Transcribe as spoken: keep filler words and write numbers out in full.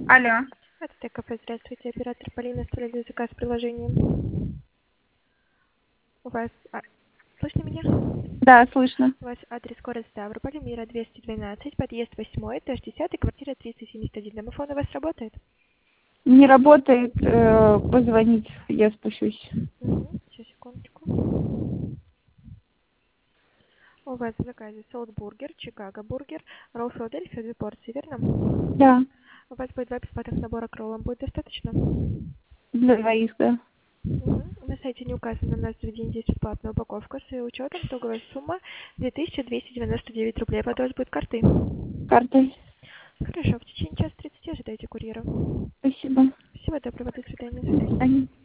Алло. Это ТКП, здравствуйте, оператор Полина, оставляли заказ приложением. У вас... А, слышно меня? Да, слышно. У вас адрес город Ставрополь, Мира двести двенадцать, подъезд восьмой, этаж десятый, квартира триста семьдесят один. Домофон у вас работает? Не работает, э, позвонить, я спущусь. Угу. Сейчас, секундочку. У вас в заказе солт-бургер, Чикаго-бургер, ролл Филадельфия, две порции, верно? Да, У вас будет два бесплатных набора к роллам. Будет достаточно? для двоих, да. Угу. На сайте не указано, у нас заведение здесь бесплатная упаковка с ее учетом. Итоговая сумма две тысячи двести девяносто девять рублей. Вопрос будет картой. Картой. Хорошо, в течение часа тридцати ожидайте курьера. Спасибо. Всего доброго, до свидания. До свидания.